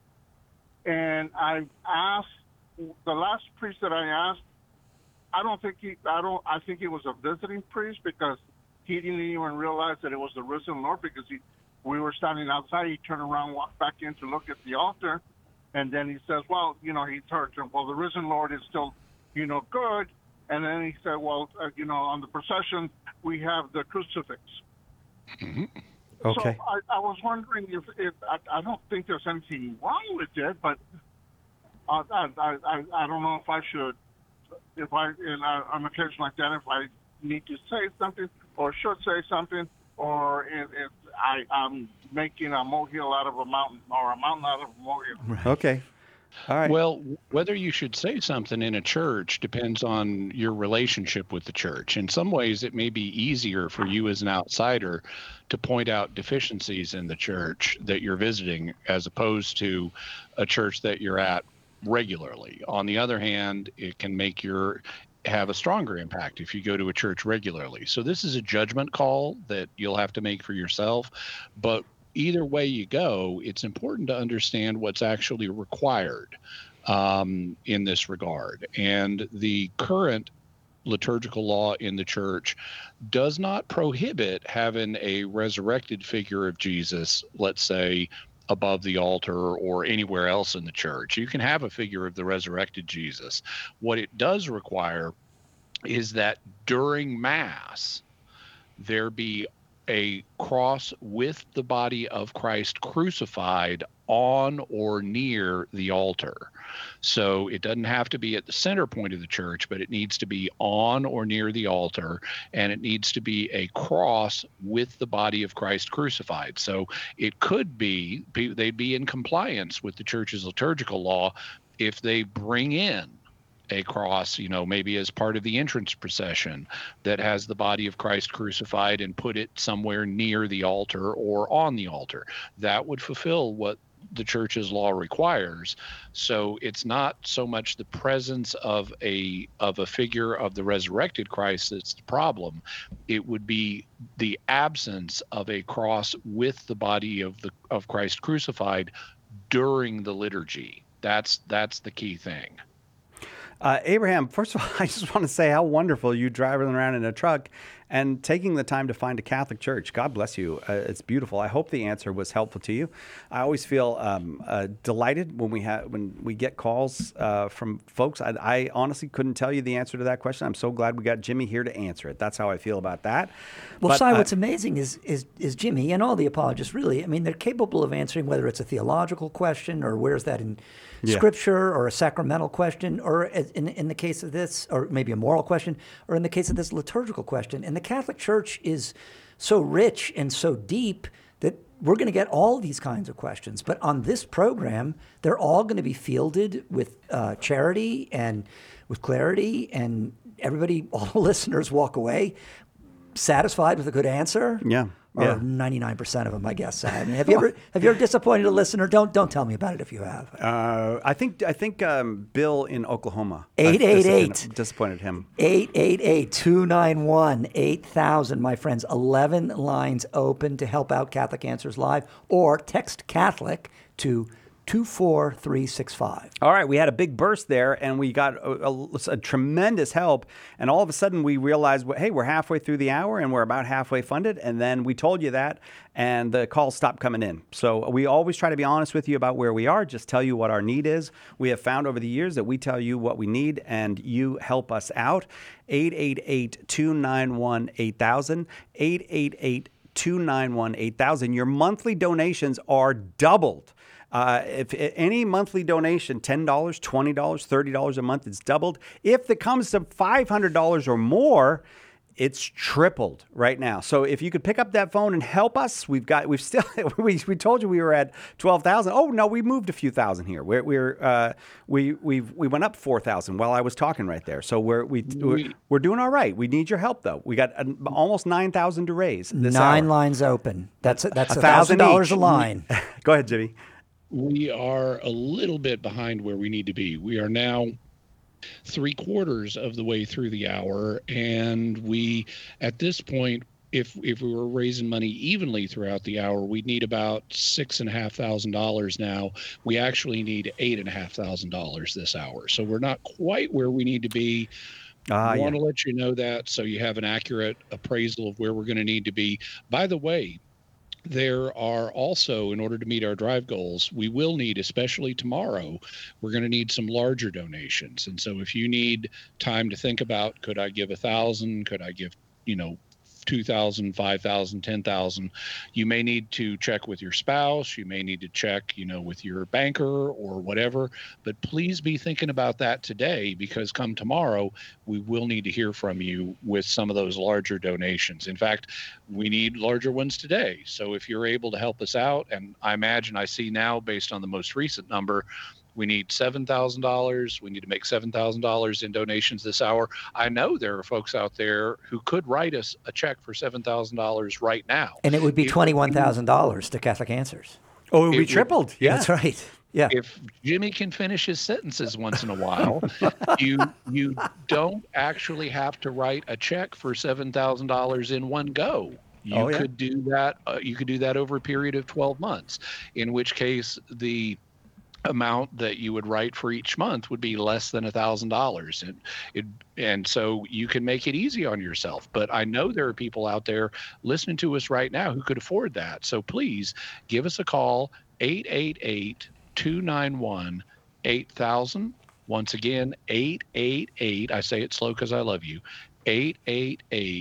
And I asked the last priest that I asked. I don't think he. I don't. I think he was a visiting priest because he didn't even realize that it was the risen Lord because he. We were standing outside. He turned around, walked back in to look at the altar. And then he says, well, you know, he told him, well, the risen Lord is still, you know, good. And then he said, well, uh, you know, on the procession, we have the crucifix. Mm-hmm. Okay. So I, I was wondering if, if I, I don't think there's anything wrong with it, but uh, I, I, I don't know if I should, if I, in, uh, on occasion like that, if I need to say something or should say something, or if, if I, I'm making a molehill out of a mountain or a mountain out of a molehill. Okay. All right. Well, whether you should say something in a church depends on your relationship with the church. In some ways, it may be easier for you as an outsider to point out deficiencies in the church that you're visiting as opposed to a church that you're at regularly. On the other hand, it can make your have a stronger impact if you go to a church regularly. So this is a judgment call that you'll have to make for yourself. But either way you go, it's important to understand what's actually required um, in this regard. And the current liturgical law in the church does not prohibit having a resurrected figure of Jesus, let's say, above the altar or anywhere else in the church. You can have a figure of the resurrected Jesus. What it does require is that during Mass, there be a cross with the body of Christ crucified on or near the altar. So it doesn't have to be at the center point of the church, but it needs to be on or near the altar, and it needs to be a cross with the body of Christ crucified. So it could be, they'd be in compliance with the church's liturgical law if they bring in a cross, you know, maybe as part of the entrance procession that has the body of Christ crucified and put it somewhere near the altar or on the altar. That would fulfill what the church's law requires. So it's not so much the presence of a of a figure of the resurrected Christ that's the problem. It would be the absence of a cross with the body of the of Christ crucified during the liturgy. That's that's the key thing. Uh, Abraham, first of all, I just want to say how wonderful you driving around in a truck and taking the time to find a Catholic church. God bless you. Uh, it's beautiful. I hope the answer was helpful to you. I always feel um, uh, delighted when we have when we get calls uh, from folks. I, I honestly couldn't tell you the answer to that question. I'm so glad we got Jimmy here to answer it. That's how I feel about that. Well, but, Si, uh, what's amazing is, is is Jimmy and all the apologists, really, I mean, they're capable of answering whether it's a theological question or where's that in Yeah. Scripture, or a sacramental question, or in, in the case of this, or maybe a moral question, or in the case of this, liturgical question. And the Catholic Church is so rich and so deep that we're going to get all these kinds of questions. But on this program, they're all going to be fielded with uh, charity and with clarity, and everybody, all the listeners walk away satisfied with a good answer. Yeah. Or Yeah. ninety-nine percent of them, I guess. I mean, have you ever have you ever disappointed a listener? Don't don't tell me about it if you have. Uh, I think I think um, Bill in Oklahoma. eight eight eight disappointed, disappointed him. eight eight eight, two nine one, eight thousand, my friends. eleven lines open to help out Catholic Answers Live, or text Catholic to two four three six five. All right, we had a big burst there, and we got a, a, a tremendous help. And all of a sudden, we realized, well, hey, we're halfway through the hour, and we're about halfway funded. And then we told you that, and the calls stopped coming in. So we always try to be honest with you about where we are, just tell you what our need is. We have found over the years that we tell you what we need, and you help us out. eight eight eight, two nine one, eight thousand, eight eight eight, two nine one, eight thousand. Your monthly donations are doubled. Uh, if any monthly donation, ten dollars, twenty dollars, thirty dollars a month, it's doubled. If it comes to five hundred dollars or more, it's tripled right now. So if you could pick up that phone and help us, we've got, we've still, we, we told you we were at twelve thousand. Oh no, we moved a few thousand here. We're, we're, uh, we, we we went up four thousand while I was talking right there. So we're, we, we're, we're doing all right. We need your help though. We got an, almost nine thousand to raise this Nine hour. lines open. That's a, that's A a thousand dollars each. a line. Go ahead, Jimmy. We are a little bit behind where we need to be. We are now three quarters of the way through the hour, and we, at this point, if if we were raising money evenly throughout the hour, we'd need about six and a half thousand dollars now. We actually need eight and a half thousand dollars this hour. So we're not quite where we need to be. Ah, I yeah. want to let you know that so you have an accurate appraisal of where we're going to need to be. By the way, there are also, in order to meet our drive goals, we will need, especially tomorrow, we're going to need some larger donations. And so if you need time to think about, could I give a thousand? Could I give, you know, two thousand, five thousand, ten thousand? You may need to check with your spouse. You may need to check, you know, with your banker or whatever. But please be thinking about that today, because come tomorrow, we will need to hear from you with some of those larger donations. In fact, we need larger ones today. So if you're able to help us out, and I imagine I see now, based on the most recent number, we need seven thousand dollars. We need to make seven thousand dollars in donations this hour. I know there are folks out there who could write us a check for seven thousand dollars right now. And it would be If- twenty-one thousand dollars to Catholic Answers. Oh, it would It be would- tripled. Yeah. That's right. Yeah. If Jimmy can finish his sentences once in a while, you you don't actually have to write a check for seven thousand dollars in one go. You Oh, yeah. could do that. Uh, you could do that over a period of twelve months, in which case the amount that you would write for each month would be less than a thousand dollars. And it, and so you can make it easy on yourself. But I know there are people out there listening to us right now who could afford that. So please give us a call, eight eight eight, two nine one, eight thousand. Once again, eight eight eight, I say it slow because I love you, eight eight eight,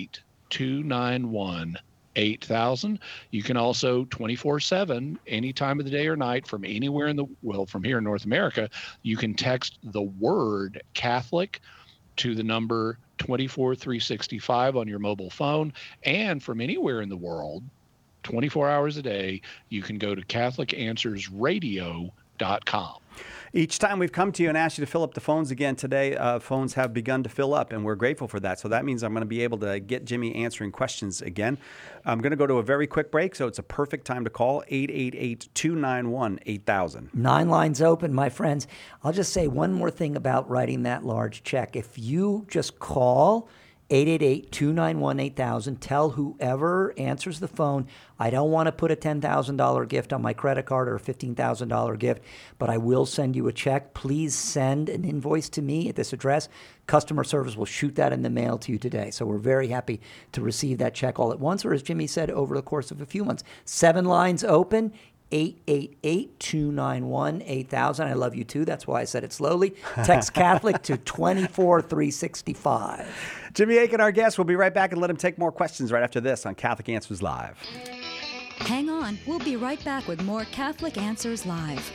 two nine one, eight thousand. You can also twenty-four seven, any time of the day or night from anywhere in the, well, from here in North America, you can text the word Catholic to the number twenty-four three sixty-five on your mobile phone. And from anywhere in the world, twenty-four hours a day, you can go to Catholic Answers Radio dot com. Each time we've come to you and asked you to fill up the phones again today, uh, phones have begun to fill up, and we're grateful for that. So that means I'm going to be able to get Jimmy answering questions again. I'm going to go to a very quick break, so it's a perfect time to call eight eight eight, two nine one, eight thousand. Nine lines open, my friends. I'll just say one more thing about writing that large check. If you just call eight eight eight, two nine one, eight thousand. Tell whoever answers the phone, I don't want to put a ten thousand dollars gift on my credit card or a fifteen thousand dollars gift, but I will send you a check. Please send an invoice to me at this address. Customer service will shoot that in the mail to you today. So we're very happy to receive that check all at once, or as Jimmy said, over the course of a few months. Seven lines open. eight eight eight, two nine one, eight thousand. I love you too. That's why I said it slowly. Text Catholic to twenty-four three sixty-five. Jimmy Akin, our guest. We'll be right back and let him take more questions right after this on Catholic Answers Live. Hang on. We'll be right back with more Catholic Answers Live.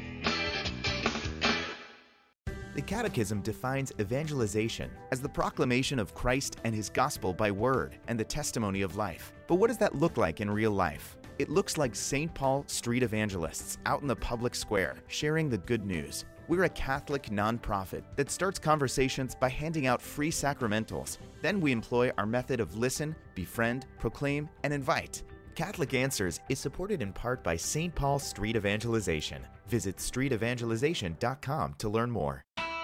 The Catechism defines evangelization as the proclamation of Christ and his gospel by word and the testimony of life. But what does that look like in real life? It looks like Saint Paul street evangelists out in the public square sharing the good news. We're a Catholic nonprofit that starts conversations by handing out free sacramentals. Then we employ our method of listen, befriend, proclaim, and invite. Catholic Answers is supported in part by Saint Paul Street Evangelization. Visit street evangelization dot com to learn more.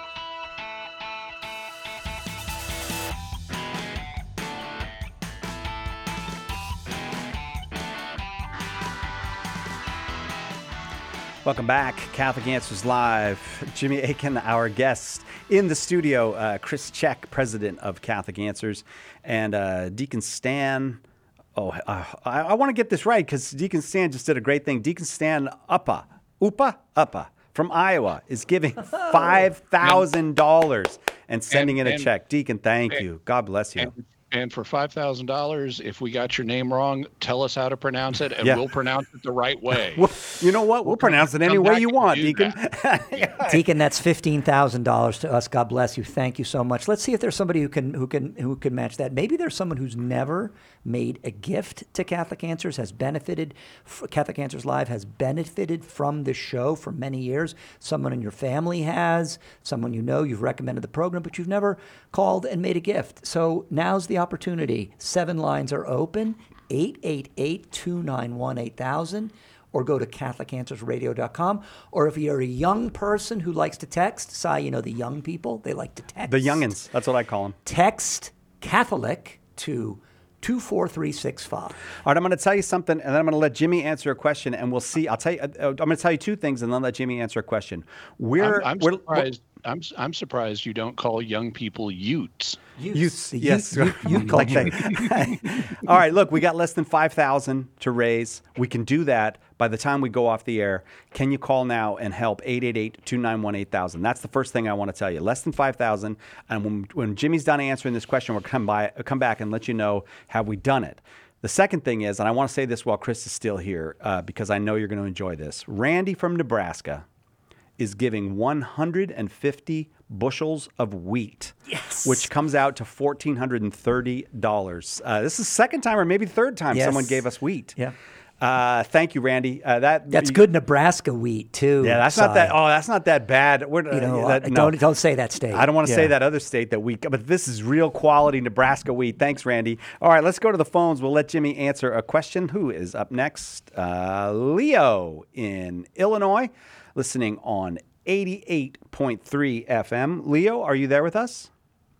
Welcome back. Catholic Answers Live. Jimmy Akin, our guest in the studio. Uh, Chris Check, president of Catholic Answers. And uh, Deacon Stan. Oh, uh, I, I want to get this right because Deacon Stan just did a great thing. Deacon Stan Uppa, Upa, Uppa from Iowa is giving five thousand dollars and sending and, in a and, check. Deacon, thank and, you. God bless you. And, and for five thousand dollars, if we got your name wrong, tell us how to pronounce it, and yeah. we'll pronounce it the right way. Well, you know what? We'll, we'll pronounce it any way you want, Deacon. That. Deacon, that's fifteen thousand dollars to us. God bless you. Thank you so much. Let's see if there's somebody who can who can who can match that. Maybe there's someone who's never made a gift to Catholic Answers, has benefited, Catholic Answers Live has benefited from this show for many years. Someone in your family has, someone you know, you've recommended the program, but you've never called and made a gift. So now's the opportunity. Seven lines are open, eight eight eight, two nine one, eight thousand, or go to Catholic Answers Radio dot com. Or if you're a young person who likes to text, Si, you know, the young people, they like to text. The youngins, that's what I call them. Text Catholic to two four three six five. All right, I'm going to tell you something, and then I'm going to let Jimmy answer a question, and we'll see. I'll tell you. I'm going to tell you two things, and then let Jimmy answer a question. We're I'm, I'm we're, surprised. I'm I'm surprised you don't call young people Utes. Youths, Youth, yes. youth, youth Like culture. that. All right, look, we got less than five thousand to raise. We can do that by the time we go off the air. Can you call now and help? eight eight eight, two nine one, eight thousand. That's the first thing I want to tell you. Less than five thousand. And when, when Jimmy's done answering this question, we'll come, by, come back and let you know, have we done it? The second thing is, and I want to say this while Chris is still here, uh, because I know you're going to enjoy this. Randy from Nebraska is giving one hundred fifty bushels of wheat, yes. which comes out to one thousand four hundred thirty dollars. Uh, this is the second time or maybe the third time yes. someone gave us wheat. Yeah. Uh, thank you, Randy. Uh, that That's good Nebraska wheat too. Yeah, that's Si. not that. Oh, that's not that bad. We're, You know, uh, that, uh, no. don't don't say that state. I don't want to Yeah. say that other state that we, but this is real quality Nebraska wheat. Thanks, Randy. All right, let's go to the phones. We'll let Jimmy answer a question. Who is up next? Uh, Leo in Illinois, listening on eighty-eight point three F M. Leo, are you there with us?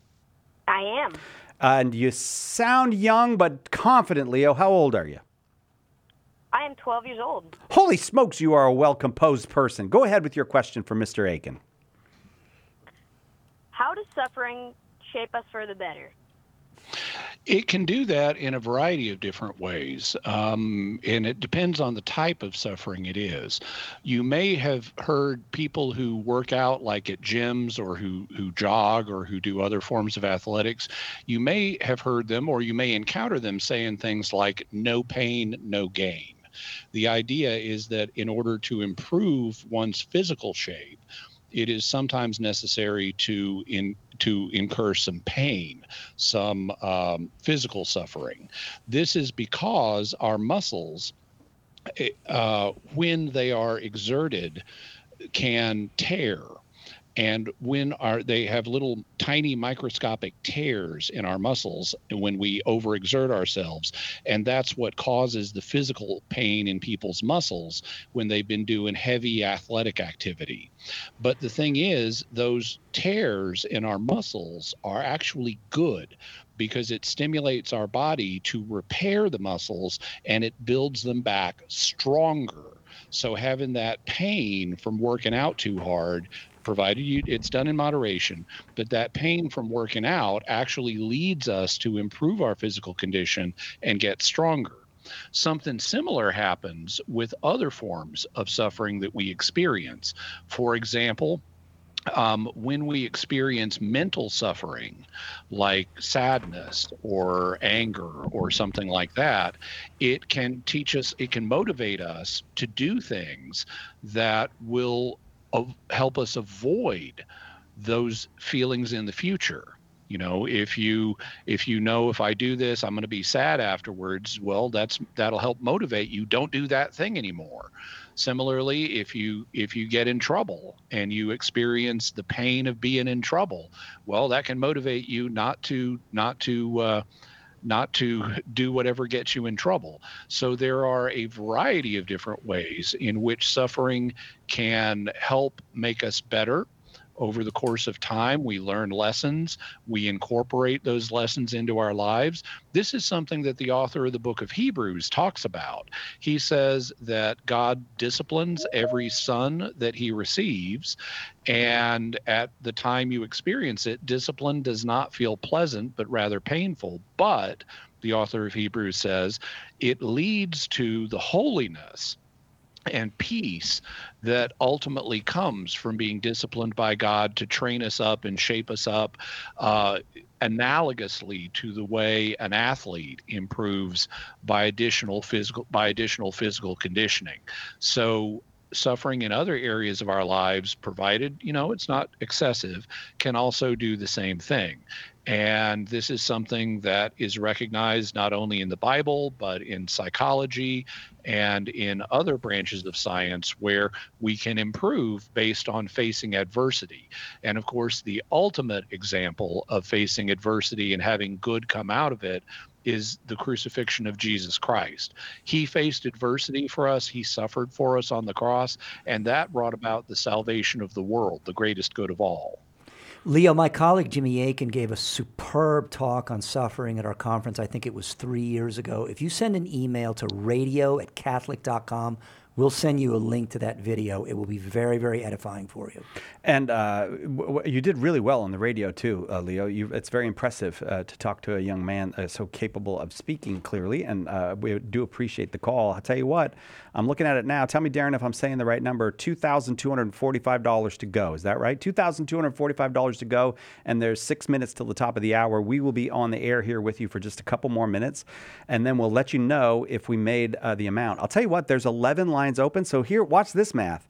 I am. And you sound young but confident, Leo. How old are you? I am twelve years old. Holy smokes, you are a well-composed person. Go ahead with your question for Mister Akin. How does suffering shape us for the better? It can do that in a variety of different ways, um, and it depends on the type of suffering it is. You may have heard people who work out like at gyms or who, who jog or who do other forms of athletics. You may have heard them, or you may encounter them saying things like no pain, no gain. The idea is that in order to improve one's physical shape, it is sometimes necessary to in to incur some pain, some um, physical suffering. This is because our muscles, uh, when they are exerted, can tear. And when our, they have little tiny microscopic tears in our muscles when we overexert ourselves. And that's what causes the physical pain in people's muscles when they've been doing heavy athletic activity. But the thing is, those tears in our muscles are actually good because it stimulates our body to repair the muscles and it builds them back stronger. So having that pain from working out too hard, provided you, it's done in moderation, but that pain from working out actually leads us to improve our physical condition and get stronger. Something similar happens with other forms of suffering that we experience. For example, Um, when we experience mental suffering, like sadness or anger or something like that, it can teach us, it can motivate us to do things that will uh, help us avoid those feelings in the future. You know, if you if you know if I do this, I'm going to be sad afterwards. Well, that's that'll help motivate you. Don't do that thing anymore. Similarly, if you if you get in trouble and you experience the pain of being in trouble, well, that can motivate you not to not to uh, not to do whatever gets you in trouble. So there are a variety of different ways in which suffering can help make us better. Over the course of time, we learn lessons. We incorporate those lessons into our lives. This is something that the author of the book of Hebrews talks about. He says that God disciplines every son that he receives. And at the time you experience it, discipline does not feel pleasant, but rather painful. But the author of Hebrews says it leads to the holiness and peace that ultimately comes from being disciplined by God to train us up and shape us up, uh, analogously to the way an athlete improves by additional physical by additional physical conditioning. So suffering in other areas of our lives, provided, you know, it's not excessive, can also do the same thing. And this is something that is recognized not only in the Bible, but in psychology and in other branches of science where we can improve based on facing adversity. And of course, the ultimate example of facing adversity and having good come out of it is the crucifixion of Jesus Christ. He faced adversity for us. He suffered for us on the cross, and that brought about the salvation of the world, the greatest good of all. Leo, my colleague Jimmy Akin gave a superb talk on suffering at our conference. I think it was three years ago. If you send an email to radio at catholic dot com, we'll send you a link to that video. It will be very, very edifying for you. And uh, w- w- you did really well on the radio too, uh, Leo. You, it's very impressive uh, to talk to a young man uh, so capable of speaking clearly, and uh, we do appreciate the call. I'll tell you what, I'm looking at it now. Tell me, Darren, if I'm saying the right number, two thousand two hundred forty-five dollars to go. Is that right? two thousand two hundred forty-five dollars to go, and there's six minutes till the top of the hour. We will be on the air here with you for just a couple more minutes, and then we'll let you know if we made uh, the amount. I'll tell you what, there's eleven lines open, so here, watch this math.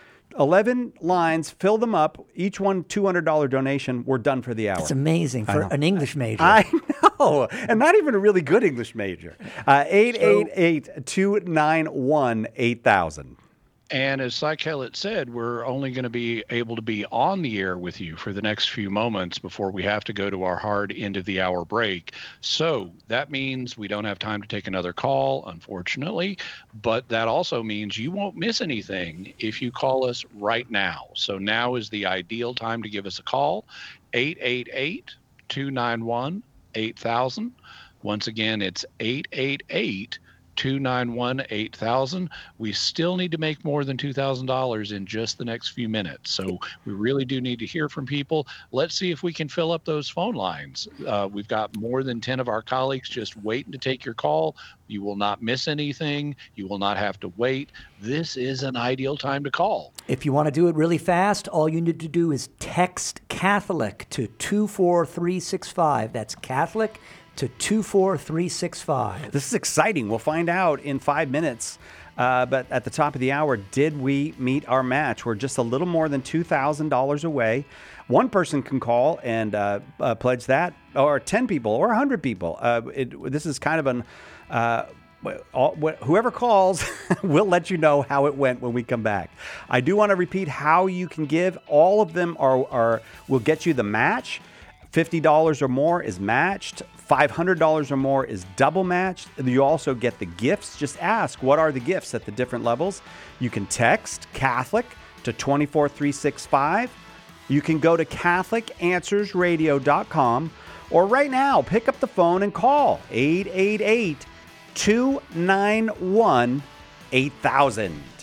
eleven lines, fill them up, each one two hundred dollars donation, we're done for the hour. That's amazing for an English major. I know, and not even a really good English major. Uh, eight eight eight, two nine one, eight thousand. And as Cy Kellett said, we're only going to be able to be on the air with you for the next few moments before we have to go to our hard end of the hour break. So that means we don't have time to take another call, unfortunately, but that also means you won't miss anything if you call us right now. So now is the ideal time to give us a call, eight eight eight, two nine one, eight thousand. Once again, it's eight eight eight, two nine one, eight thousand. We still need to make more than two thousand dollars in just the next few minutes. So we really do need to hear from people. Let's see if we can fill up those phone lines. Uh, we've got more than ten of our colleagues just waiting to take your call. You will not miss anything. You will not have to wait. This is an ideal time to call. If you want to do it really fast, all you need to do is text Catholic to two four three six five. That's Catholic to two four three six five. This is exciting. We'll find out in five minutes. Uh, but at the top of the hour, did we meet our match? We're just a little more than two thousand dollars away. One person can call and uh, uh, pledge that, or ten people, or one hundred people. Uh, it, this is kind of an... Uh, all, wh- whoever calls, we'll let you know how it went when we come back. I do want to repeat how you can give. All of them are, are will get you the match. fifty dollars or more is matched. five hundred dollars or more is double matched. You also get the gifts. Just ask, what are the gifts at the different levels? You can text Catholic to two four three six five. You can go to Catholic Answers Radio dot com, or right now, pick up the phone and call eight eight eight, two nine one, eight thousand.